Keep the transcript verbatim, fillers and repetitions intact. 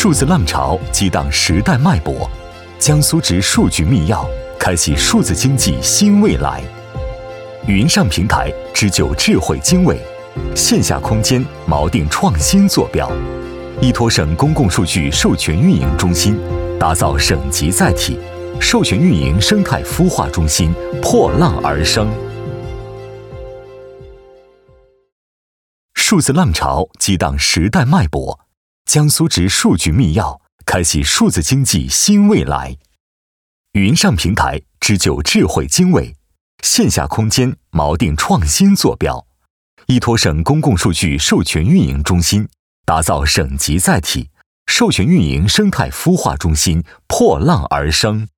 数字浪潮激荡时代脉搏，江苏值数据密钥开启数字经济新未来。云上平台织就智慧经纬，线下空间锚定创新坐标。依托省公共数据授权运营中心，打造省级载体，授权运营生态孵化中心破浪而生。数字浪潮激荡时代脉搏，江苏值数据密钥开启数字经济新未来。云上平台织就智慧经纬，线下空间锚定创新坐标。依托省公共数据授权运营中心，打造省级载体，授权运营生态孵化中心破浪而生。